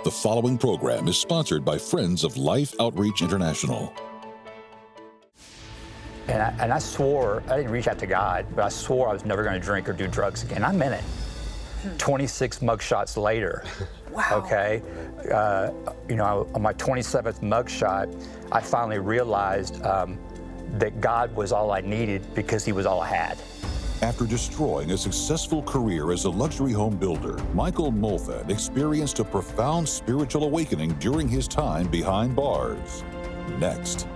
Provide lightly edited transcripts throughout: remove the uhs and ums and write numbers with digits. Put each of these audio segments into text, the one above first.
The following program is sponsored by Friends of Life Outreach International. And I swore, I didn't reach out to God, but I swore I was never going to drink or do drugs again. I meant it. 26 mugshots later, wow. Okay? On my 27th mugshot, I finally realized that God was all I needed because he was all I had. After destroying a successful career as a luxury home builder, Michael Molthan experienced a profound spiritual awakening during his time behind bars. Next.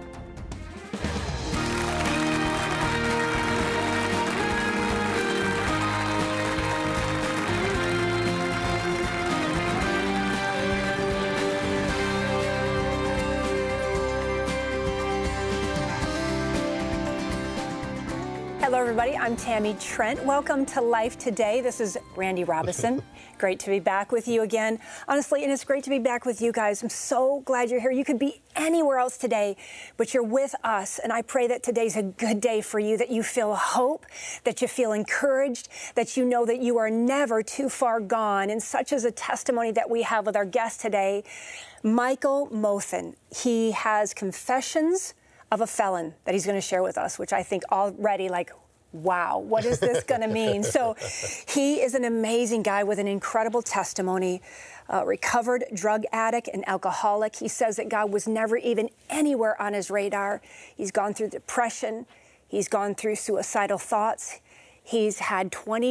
Hello, everybody. I'm Tammy Trent. Welcome to Life Today. This is Randy Robison. Great to be back with you again. Honestly, and it's great to be back with you guys. I'm so glad you're here. You could be anywhere else today, but you're with us. And I pray that today's a good day for you, that you feel hope, that you feel encouraged, that you know that you are never too far gone. And such is a testimony that we have with our guest today, Michael Molthan. He has confessions of a felon that he's going to share with us, which I think already wow, what is this going to mean? So he is an amazing guy with an incredible testimony, recovered drug addict and alcoholic. He says that God was never even anywhere on his radar. He's gone through depression. He's gone through suicidal thoughts. He's had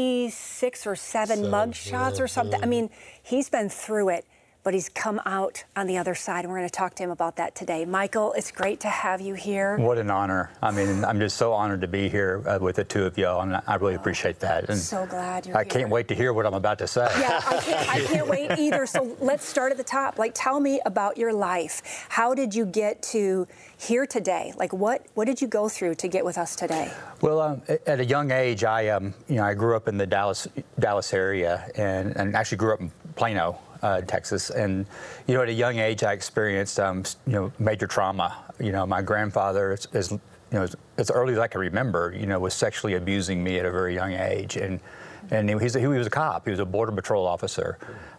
26 or 7 mug shots or something. I mean, he's been through it, but he's come out on the other side, and we're going to talk to him about that today. Michael, it's great to have you here. What an honor. I mean, I'm just so honored to be here with the two of y'all, and I really appreciate that. And so glad you're here. I can't wait to hear what I'm about to say. Yeah, I can't wait either. So let's start at the top. Tell me about your life. How did you get to here today? What did you go through to get with us today? Well, at a young age, I grew up in the Dallas area, and actually grew up in Plano, Texas, and at a young age I experienced major trauma. My grandfather, as early as I can remember, was sexually abusing me at a very young age, and he was a cop. He was a border patrol officer,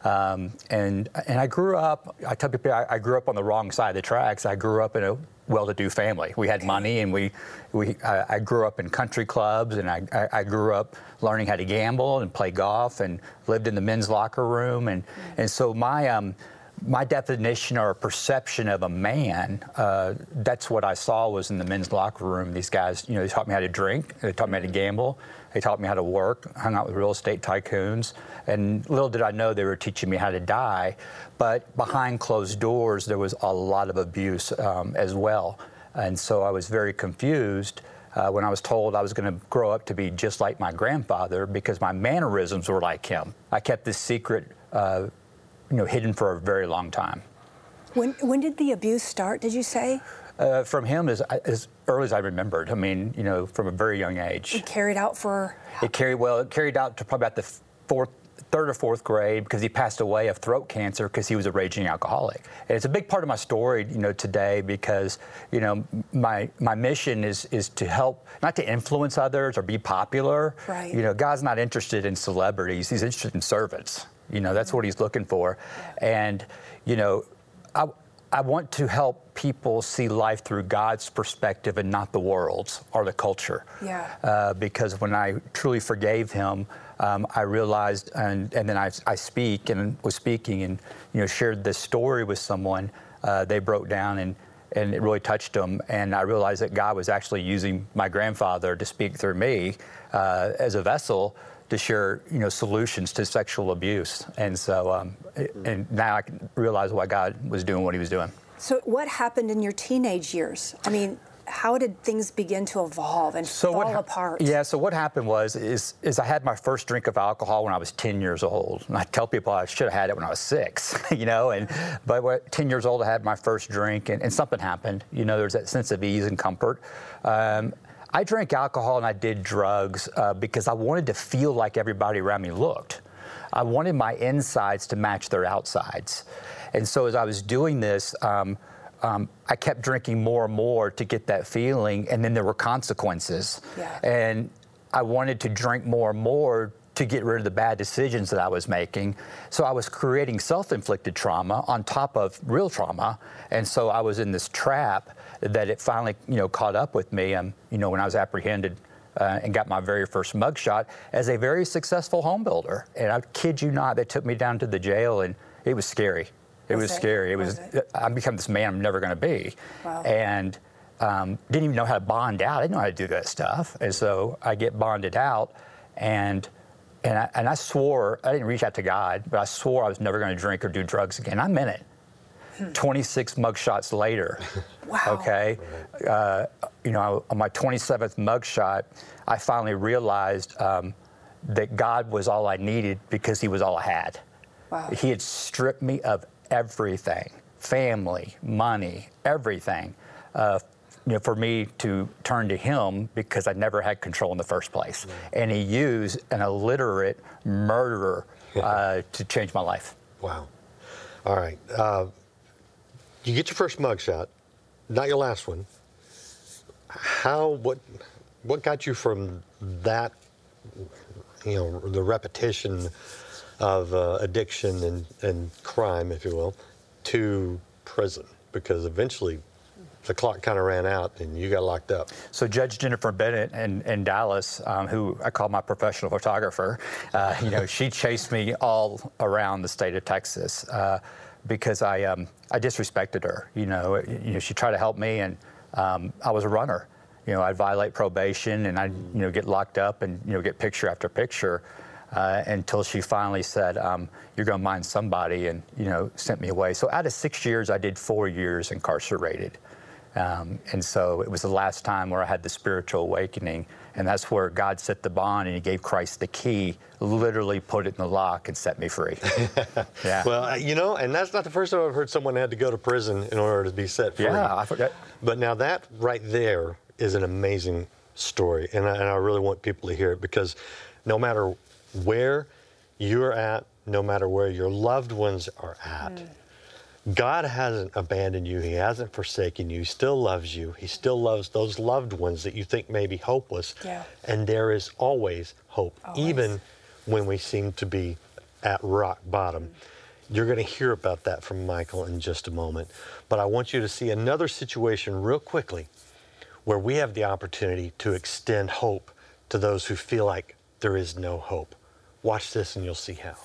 and I grew up. I tell people I grew up on the wrong side of the tracks. I grew up in a well-to-do family. We had money, and I grew up in country clubs, and I grew up learning how to gamble and play golf, and lived in the men's locker room, and so my definition or perception of a man, that's what I saw was in the men's locker room. These guys, they taught me how to drink, they taught me how to gamble, they taught me how to work, hung out with real estate tycoons, and little did I know they were teaching me how to die. But behind closed doors, there was a lot of abuse as well. And so I was very confused when I was told I was going to grow up to be just like my grandfather because my mannerisms were like him. I kept this secret hidden for a very long time. When did the abuse start, did you say? From him as early as I remembered. I mean, from a very young age. It carried out for? It carried out to probably about the third or fourth grade because he passed away of throat cancer because he was a raging alcoholic. And it's a big part of my story, today because, my mission is to help, not to influence others or be popular. Right. God's not interested in celebrities. He's interested in servants. That's what he's looking for. And, I want to help people see life through God's perspective and not the world's or the culture. Yeah. Because when I truly forgave him, I realized, and then I was speaking and shared this story with someone. They broke down and it really touched them. And I realized that God was actually using my grandfather to speak through me as a vessel to share, solutions to sexual abuse. And so, and now I can realize why God was doing what he was doing. So what happened in your teenage years? I mean, how did things begin to evolve and fall apart? Yeah, so what happened was I had my first drink of alcohol when I was 10 years old. And I tell people I should have had it when I was 6, but at 10 years old I had my first drink and something happened. There's that sense of ease and comfort. I drank alcohol and I did drugs because I wanted to feel like everybody around me looked. I wanted my insides to match their outsides. And so as I was doing this, I kept drinking more and more to get that feeling, and then there were consequences. Yeah. And I wanted to drink more and more to get rid of the bad decisions that I was making. So I was creating self-inflicted trauma on top of real trauma. And so I was in this trap that it finally, caught up with me. When I was apprehended and got my very first mugshot as a very successful home builder. And I kid you not, they took me down to the jail, and it was scary. It was scary. I become this man I'm never going to be. Wow. And didn't even know how to bond out. I didn't know how to do that stuff. And so I get bonded out, and I swore, I didn't reach out to God, but I swore I was never going to drink or do drugs again. I meant it. 26 mugshots later. Wow. Okay. On my 27th mugshot, I finally realized that God was all I needed because he was all I had. Wow. He had stripped me of everything, family, money, everything, for me to turn to him because I never had control in the first place. Yeah. And he used an illiterate murderer to change my life. Wow. All right. You get your first mugshot, not your last one. What got you from that, the repetition of addiction and crime, if you will, to prison? Because eventually the clock kind of ran out and you got locked up. So Judge Jennifer Bennett in Dallas, who I call my professional photographer, she chased me all around the state of Texas because I disrespected her. She tried to help me, and I was a runner. I'd violate probation, and I'd get locked up and get picture after picture until she finally said, "You're going to mind somebody," and sent me away. So out of 6 years, I did 4 years incarcerated. And so it was the last time where I had the spiritual awakening, and that's where God set the bond, and he gave Christ the key, literally put it in the lock and set me free. Yeah. Well, and that's not the first time I've heard someone had to go to prison in order to be set free. Yeah, I forgot. But now that right there is an amazing story, and I really want people to hear it, because no matter where you're at, no matter where your loved ones are at, God hasn't abandoned you. He hasn't forsaken you. He still loves you. He still loves those loved ones that you think may be hopeless. Yeah. And there is always hope, even when we seem to be at rock bottom. You're going to hear about that from Michael in just a moment. But I want you to see another situation real quickly where we have the opportunity to extend hope to those who feel like there is no hope. Watch this and you'll see how.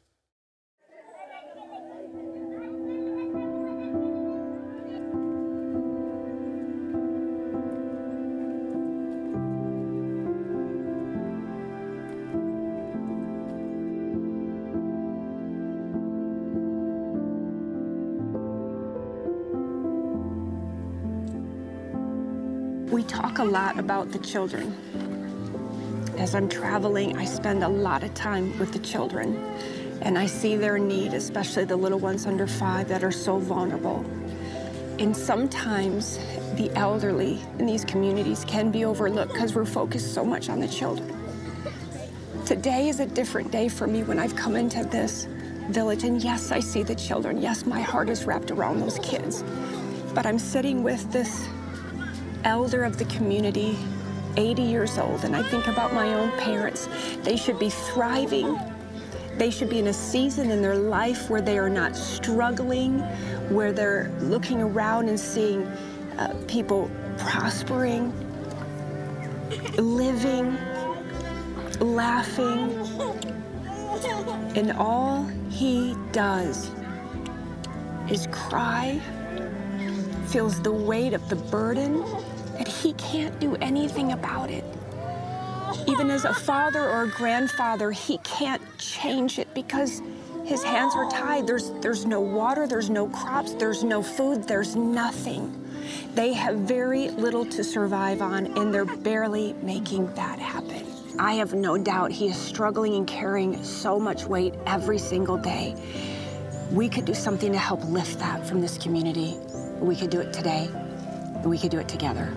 We talk a lot about the children. As I'm traveling, I spend a lot of time with the children, and I see their need, especially the little ones under 5 that are so vulnerable. And sometimes the elderly in these communities can be overlooked because we're focused so much on the children. Today is a different day for me when I've come into this village, and yes, I see the children. Yes, my heart is wrapped around those kids. But I'm sitting with this elder of the community, 80 years old, and I think about my own parents. They should be thriving. They should be in a season in their life where they are not struggling, where they're looking around and seeing people prospering, living, laughing, and all he does is cry, feels the weight of the burden, and he can't do anything about it. Even as a father or a grandfather, he can't change it because his hands are tied. There's no water, there's no crops, there's no food, there's nothing. They have very little to survive on, and they're barely making that happen. I have no doubt he is struggling and carrying so much weight every single day. We could do something to help lift that from this community. We could do it today, and we could do it together.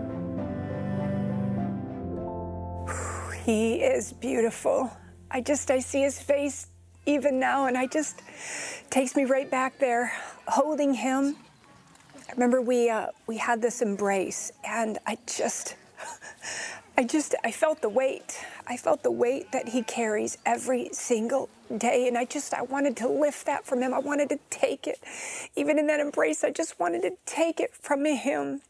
He is beautiful. I see his face even now, and takes me right back there, holding him. I remember we had this embrace, and I I felt the weight. I felt the weight that he carries every single day. And I wanted to lift that from him. I wanted to take it. Even in that embrace, I just wanted to take it from him.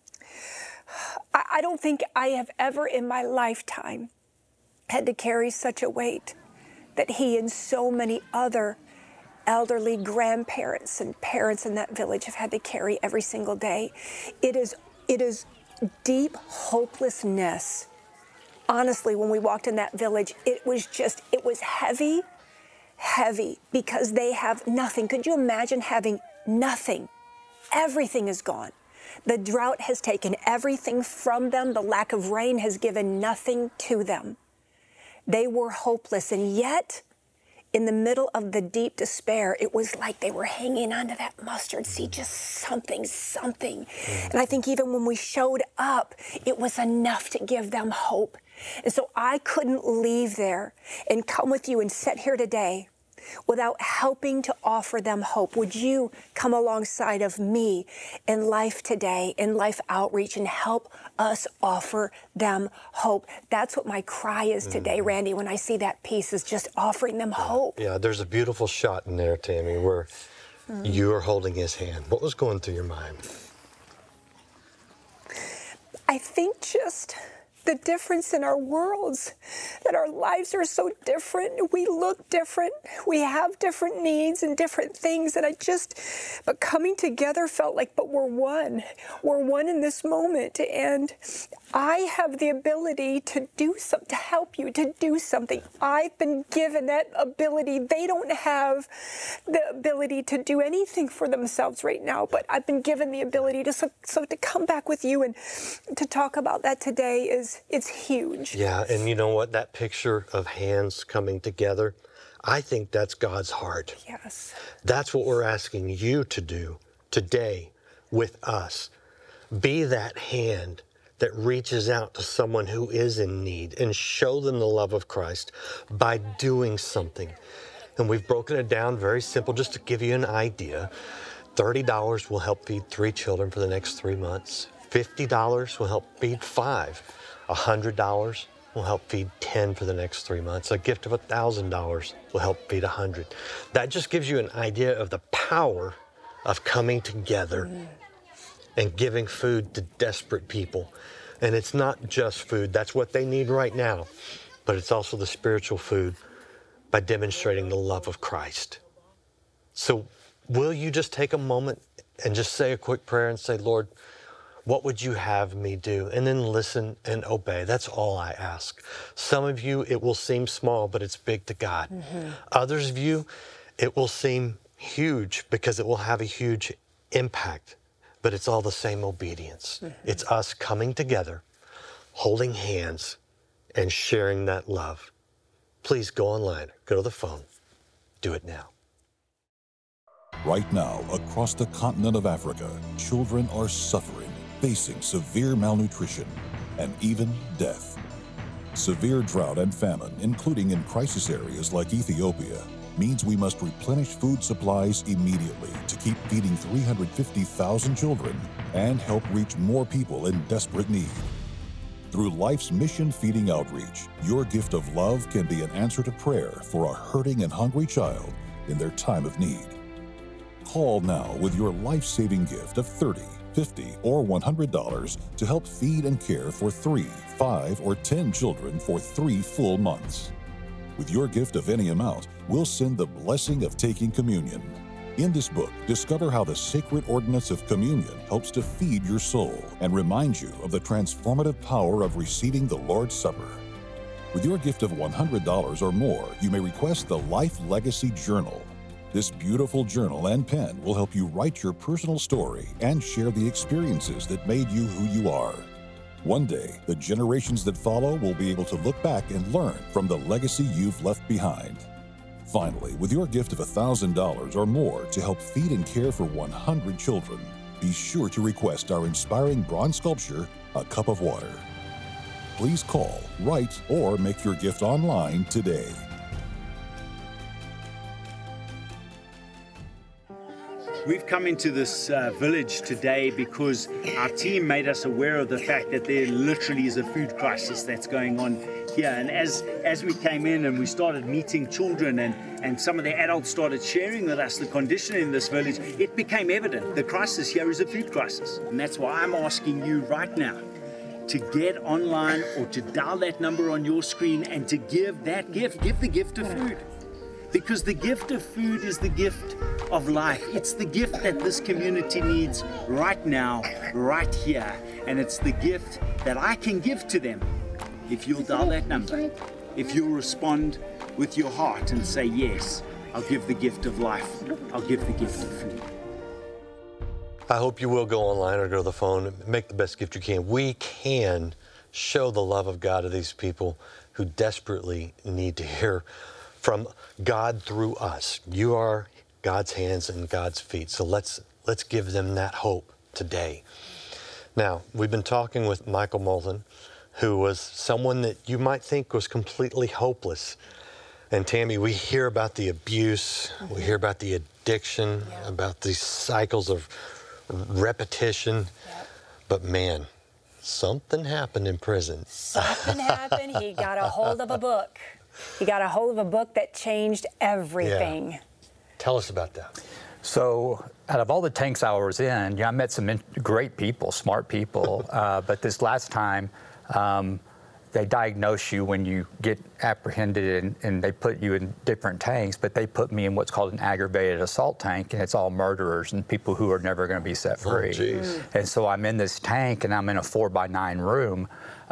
I don't think I have ever in my lifetime had to carry such a weight that he and so many other elderly grandparents and parents in that village have had to carry every single day. It is deep hopelessness. Honestly, when we walked in that village, it was heavy, because they have nothing. Could you imagine having nothing? Everything is gone. The drought has taken everything from them. The lack of rain has given nothing to them. They were hopeless, and yet, in the middle of the deep despair, it was like they were hanging onto that mustard seed, just something. And I think even when we showed up, it was enough to give them hope. And so I couldn't leave there and come with you and sit here today without helping to offer them hope. Would you come alongside of me in Life Today, in Life Outreach, and help us offer them hope? That's what my cry is today, Randy, when I see that piece, is just offering them hope. Yeah, there's a beautiful shot in there, Tammy, where you are holding his hand. What was going through your mind? I think just the difference in our worlds, that our lives are so different. We look different. We have different needs and different things. And but coming together felt like, but we're one. We're one in this moment. And I have the ability to do something, to help you, to do something. I've been given that ability. They don't have the ability to do anything for themselves right now, but I've been given the ability to come back with you and to talk about that today it's huge. Yeah, and you know what? That picture of hands coming together, I think that's God's heart. Yes. That's what we're asking you to do today with us. Be that hand that reaches out to someone who is in need and show them the love of Christ by doing something. And we've broken it down very simple, just to give you an idea. $30 will help feed 3 children for the next 3 months. $50 will help feed 5. $100 will help feed 10 for the next 3 months. A gift of $1,000 will help feed 100. That just gives you an idea of the power of coming together and giving food to desperate people. And it's not just food, that's what they need right now, but it's also the spiritual food by demonstrating the love of Christ. So will you just take a moment and just say a quick prayer and say, Lord, what would you have me do? And then listen and obey. That's all I ask. Some of you, it will seem small, but it's big to God. Others of you, it will seem huge because it will have a huge impact, but it's all the same obedience. It's us coming together, holding hands, and sharing that love. Please go online, go to the phone, do it now. Right now, across the continent of Africa, children are suffering, facing severe malnutrition and even death. Severe drought and famine, including in crisis areas like Ethiopia, means we must replenish food supplies immediately to keep feeding 350,000 children and help reach more people in desperate need. Through Life's Mission Feeding Outreach, your gift of love can be an answer to prayer for a hurting and hungry child in their time of need. Call now with your life-saving gift of $30, $50, or $100 to help feed and care for 3, 5, or 10 children for 3 full months. With your gift of any amount, we'll send the blessing of taking communion. In this book, discover how the sacred ordinance of communion helps to feed your soul and remind you of the transformative power of receiving the Lord's Supper. With your gift of $100 or more, you may request the Life Legacy Journal. This beautiful journal and pen will help you write your personal story and share the experiences that made you who you are. One day, the generations that follow will be able to look back and learn from the legacy you've left behind. Finally, with your gift of $1,000 or more to help feed and care for 100 children, be sure to request our inspiring bronze sculpture, A Cup of Water. Please call, write, or make your gift online today. We've come into this village today because our team made us aware of the fact that there literally is a food crisis that's going on here. And as we came in and we started meeting children and some of the adults started sharing with us the condition in this village, it became evident the crisis here is a food crisis. And that's why I'm asking you right now to get online or to dial that number on your screen and to give that gift. Give the gift of food. Because the gift of food is the gift of life. It's the gift that this community needs right now, right here. And it's the gift that I can give to them if you'll dial that number. If you'll respond with your heart and say, yes, I'll give the gift of life. I'll give the gift of food. I hope you will go online or go to the phone and make the best gift you can. We can show the love of God to these people who desperately need to hear from God through us. You are God's hands and God's feet. So let's give them that hope today. Now, we've been talking with Michael Moulton, who was someone that you might think was completely hopeless. And Tammy, we hear about the abuse, we hear about the addiction, about these cycles of repetition. But man, something happened in prison. Something happened. He got a hold of a book. He got a hold of a book that changed everything. Yeah. Tell us about that. So out of all the tanks I was in, I met some great people, smart people. But this last time, they diagnose you when you get apprehended and they put you in different tanks, but they put me in what's called an aggravated assault tank, and it's all murderers and people who are never going to be set free. And so I'm in this tank and I'm in a 4x9 room.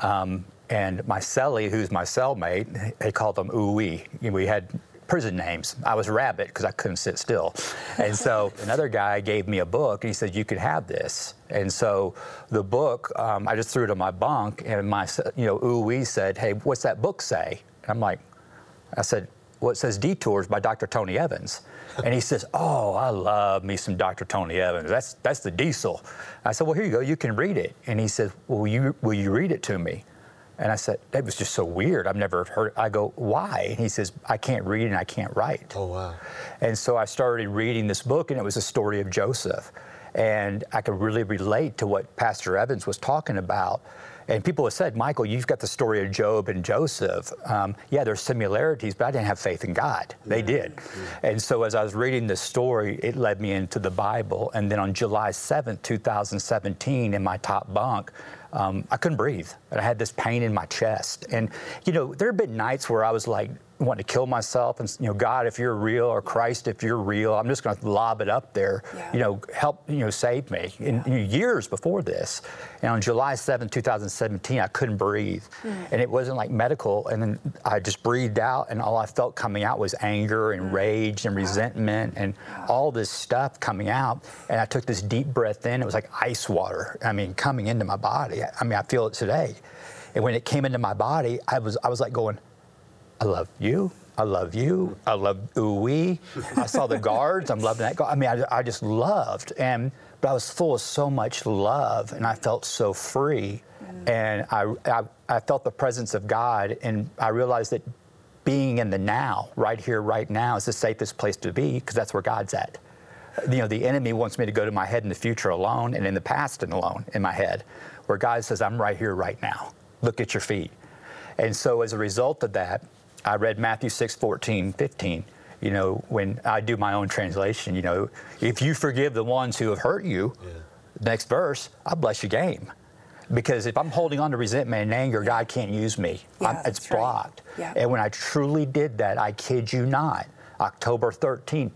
And my cellie, who's my cellmate, they called him Ooh-wee. We had prison names. I was Rabbit because I couldn't sit still. And so another guy gave me a book and he said, you could have this. And so the book, I just threw it on my bunk and my, Ooh-wee said, hey, what's that book say? And I said, well, it says Detours by Dr. Tony Evans. And he says, oh, I love me some Dr. Tony Evans. That's the diesel. I said, well, here you go. You can read it. And he said, well, will you read it to me? And I said, that was just so weird. I've never heard it. I go, why? And he says, I can't read and I can't write. Oh, wow. And so I started reading this book, and it was a story of Joseph. And I could really relate to what Pastor Evans was talking about. And people have said, Michael, you've got the story of Job and Joseph. Yeah, there's similarities, but I didn't have faith in God. They did. And so as I was reading this story, it led me into the Bible. And then on July 7th, 2017, in my top bunk, I couldn't breathe. And I had this pain in my chest. And, there have been nights where I was like, wanting to kill myself and, God, if you're real, or Christ, if you're real, I'm just going to lob it up there, help, save me. And years before this. And on July 7, 2017, I couldn't breathe. And it wasn't like medical. And then I just breathed out, and all I felt coming out was anger and rage and resentment and all this stuff coming out. And I took this deep breath in. It was like ice water, coming into my body. I feel it today. And when it came into my body, I was like going, I love you. I love you. I love Ooh-wee. I saw the guards. I'm loving that. I just loved. But I was full of so much love, and I felt so free. And I felt the presence of God, and I realized that being in the now, right here, right now, is the safest place to be, because that's where God's at. The enemy wants me to go to my head in the future alone, and in the past and alone in my head, where God says, I'm right here, right now. Look at your feet. And so as a result of that, I read Matthew 6:14-15. When I do my own translation, if you forgive the ones who have hurt you, next verse, I bless your game. Because if I'm holding on to resentment and anger, God can't use me. It's blocked. And when I truly did that, I kid you not, October 13,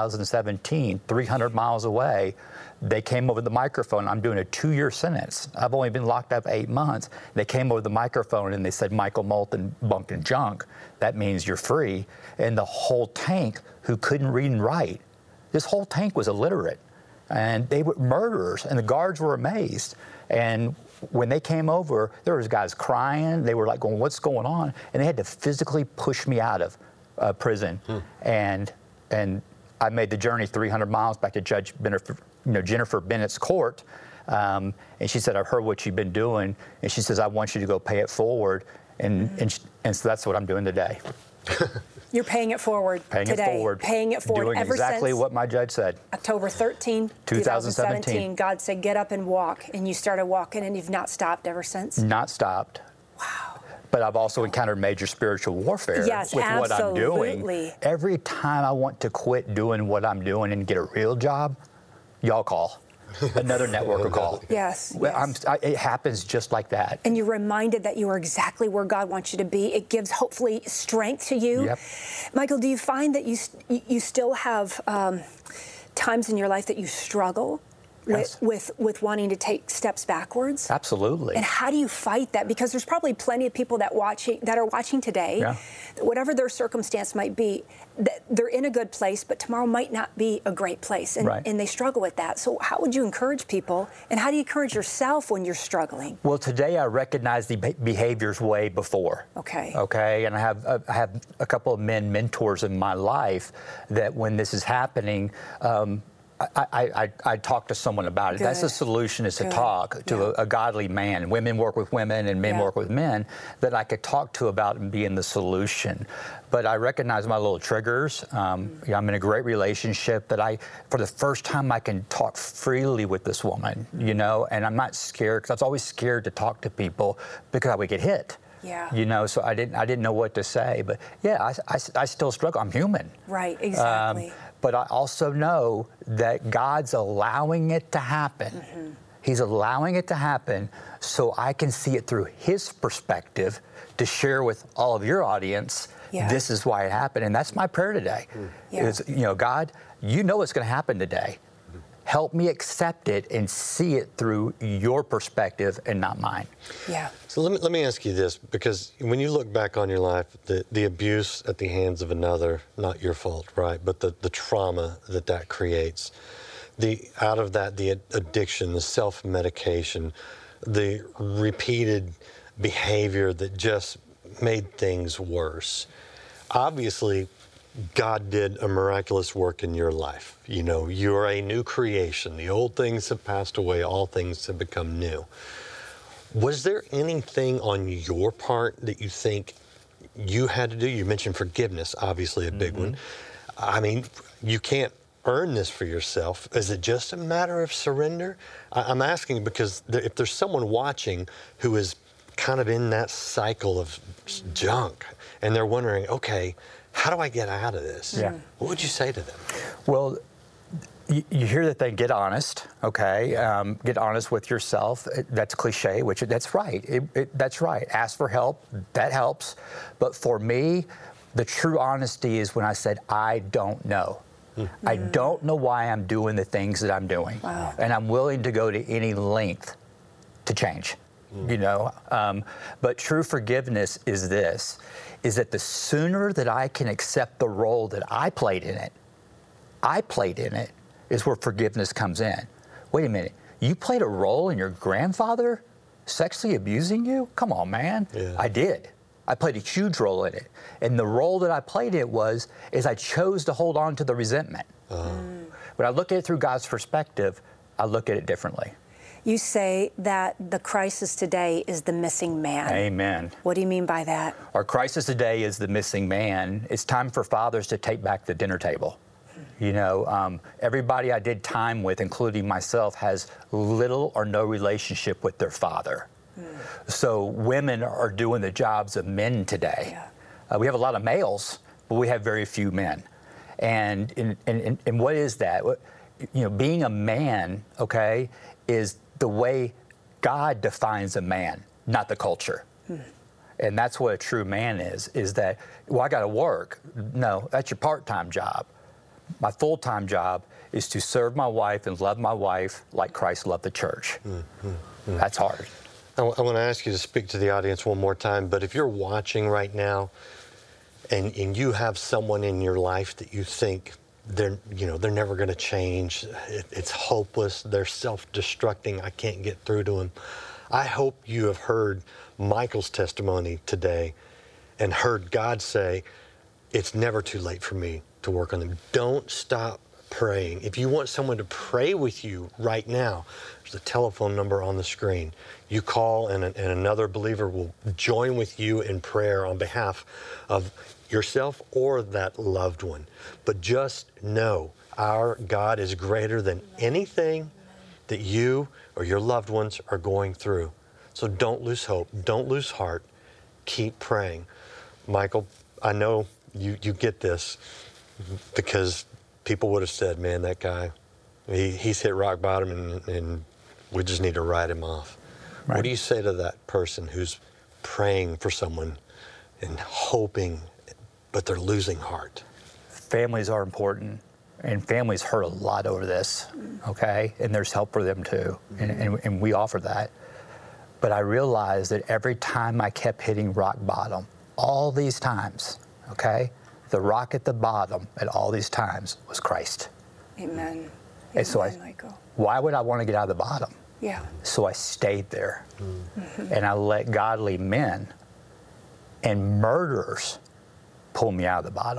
2017, 300 miles away, they came over the microphone. I'm doing a 2-year sentence. I've only been locked up 8 months. They came over the microphone and they said, Michael Moulton bunked and junk. That means you're free. And the whole tank, who couldn't read and write, this whole tank was illiterate. And they were murderers, and the guards were amazed. And when they came over, there was guys crying. They were like going, what's going on? And they had to physically push me out of prison. And I made the journey 300 miles back to Judge Jennifer Bennett's court. And she said, I've heard what you've been doing. And she says, I want you to go pay it forward. And so that's what I'm doing today. You're paying it forward Paying today. it forward. Paying it forward. Doing ever exactly since what my judge said. October 13, 2017. God said, get up and walk. And you started walking, and you've not stopped ever since? Not stopped. Wow. But I've also encountered major spiritual warfare Yes, with what I'm doing. absolutely. Every time I want to quit doing what I'm doing and get a real job, y'all call. Another network will call. Yes. Well, yes. It happens just like that. And you're reminded that you are exactly where God wants you to be. It gives, hopefully, strength to you. Yep. Michael, do you find that you still have times in your life that you struggle Yes. with wanting to take steps backwards? Absolutely. And how do you fight that? Because there's probably plenty of people that are watching today, Yeah. whatever their circumstance might be, that they're in a good place, but tomorrow might not be a great place, and, Right. and they struggle with that. So how would you encourage people, and how do you encourage yourself when you're struggling? Well, today I recognize the behaviors way before. Okay. Okay, and I have a couple of mentors in my life that when this is happening, I talk to someone about it. Good. That's the solution, is to Good. talk to Yeah. a godly man. Women work with women and men Yeah. work with men that I could talk to about and being the solution. But I recognize my little triggers. I'm in a great relationship that for the first time, I can talk freely with this woman, and I'm not scared, because I was always scared to talk to people because I would get hit. Yeah. So I didn't know what to say. But yeah, I still struggle. I'm human. Right, exactly. But I also know that God's allowing it to happen. Mm-hmm. He's allowing it to happen so I can see it through His perspective to share with all of your audience. Yeah. This is why it happened. And that's my prayer today. Yeah. Is, God, you know what's going to happen today. Help me accept it and see it through your perspective and not mine. Yeah. So let me ask you this, because when you look back on your life, the abuse at the hands of another, not your fault, right? But the trauma that creates, out of that, the addiction, the self-medication, the repeated behavior that just made things worse. Obviously, God did a miraculous work in your life. You're a new creation. The old things have passed away. All things have become new. Was there anything on your part that you think you had to do? You mentioned forgiveness, obviously a big one. I mean, you can't earn this for yourself. Is it just a matter of surrender? I'm asking because if there's someone watching who is kind of in that cycle of junk, and they're wondering, okay, how do I get out of this? Yeah. What would you say to them? Well, you hear the thing, get honest, okay? Get honest with yourself. That's cliche, that's right. That's right. Ask for help, that helps. But for me, the true honesty is when I said, I don't know. I don't know why I'm doing the things that I'm doing. Wow. And I'm willing to go to any length to change, But true forgiveness is that the sooner that I can accept the role that I played in it, is where forgiveness comes in. Wait a minute, you played a role in your grandfather sexually abusing you? Come on, man. Yeah. I did. I played a huge role in it. And the role that I played is I chose to hold on to the resentment. When I look at it through God's perspective, I look at it differently. You say that the crisis today is the missing man. Amen. What do you mean by that? Our crisis today is the missing man. It's time for fathers to take back the dinner table. Everybody I did time with, including myself, has little or no relationship with their father. So women are doing the jobs of men today. Yeah. We have a lot of males, but we have very few men. And what is that? Being a man, okay, is the way God defines a man, not the culture. And that's what a true man is that, I got to work. No, that's your part-time job. My full-time job is to serve my wife and love my wife like Christ loved the church. That's hard. I want to ask you to speak to the audience one more time, but if you're watching right now and you have someone in your life that you think they're never going to change, it's hopeless, they're self-destructing, I can't get through to them, I hope you have heard Michael's testimony today and heard God say, it's never too late for me to work on them. Don't stop praying. If you want someone to pray with you right now, there's a telephone number on the screen. You call and another believer will join with you in prayer on behalf of yourself or that loved one. But just know our God is greater than anything that you or your loved ones are going through. So don't lose hope. Don't lose heart. Keep praying. Michael, I know you get this because people would have said, man, that guy, he's hit rock bottom and we just need to write him off. Right. What do you say to that person who's praying for someone and hoping, but they're losing heart? Families are important, and families hurt a lot over this, okay? And there's help for them too, and we offer that. But I realized that every time I kept hitting rock bottom, all these times, okay, the rock at the bottom at all these times was Christ. Amen. And so Michael. Why would I want to get out of the bottom? Yeah. So I stayed there, and I let godly men and murderers pull me out of the bottom.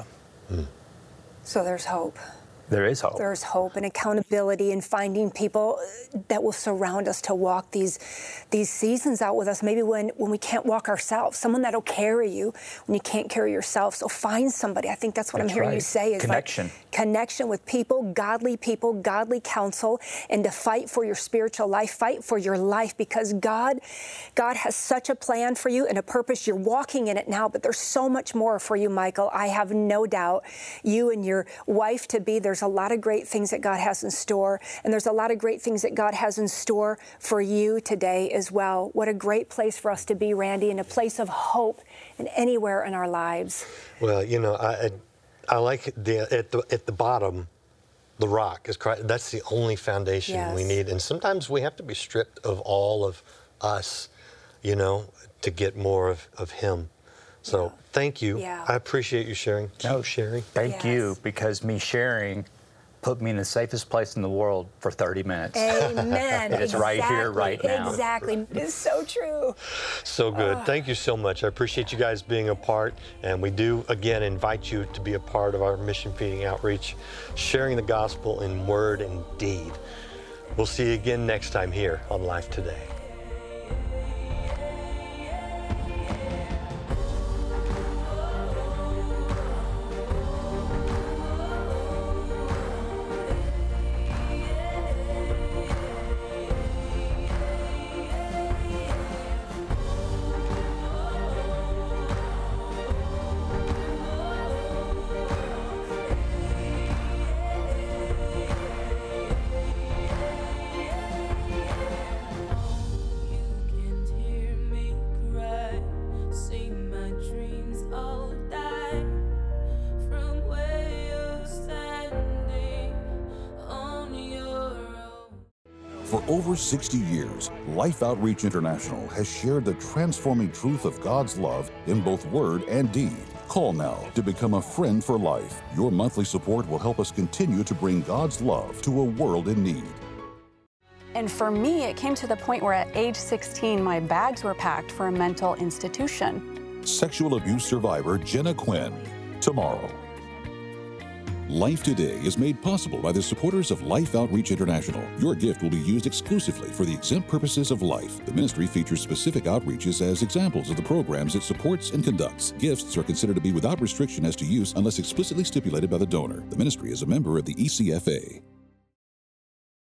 So there's hope. There is hope. There's hope and accountability and finding people that will surround us to walk these seasons out with us, maybe when we can't walk ourselves, someone that'll carry you when you can't carry yourself. So find somebody. I think that's what I'm hearing you say is connection. Like connection with people, godly counsel, and to fight for your spiritual life, fight for your life, because God has such a plan for you and a purpose. You're walking in it now, but there's so much more for you, Michael. I have no doubt. You and your wife to be, there's a lot of great things that God has in store, and there's a lot of great things that God has in store for you today as well. What a great place for us to be, Randy, and a place of hope and anywhere in our lives. Well, you know, I like at the bottom, the rock is Christ. That's the only foundation we need, and sometimes we have to be stripped of all of us, you know, to get more of Him. So thank you. Yeah. I appreciate you sharing. Keep sharing. Thank you, because me sharing put me in the safest place in the world for 30 minutes. Amen. It's right here, right now. Exactly. It's so true. So good. Thank you so much. I appreciate you guys being a part. And we do, again, invite you to be a part of our mission feeding outreach, sharing the gospel in word and deed. We'll see you again next time here on Life Today. For over 60 years, Life Outreach International has shared the transforming truth of God's love in both word and deed. Call now to become a friend for life. Your monthly support will help us continue to bring God's love to a world in need. And for me, it came to the point where at age 16, my bags were packed for a mental institution. Sexual abuse survivor Jenna Quinn, tomorrow. Life Today is made possible by the supporters of Life Outreach International. Your gift will be used exclusively for the exempt purposes of life. The ministry features specific outreaches as examples of the programs it supports and conducts. Gifts are considered to be without restriction as to use unless explicitly stipulated by the donor. The ministry is a member of the ECFA.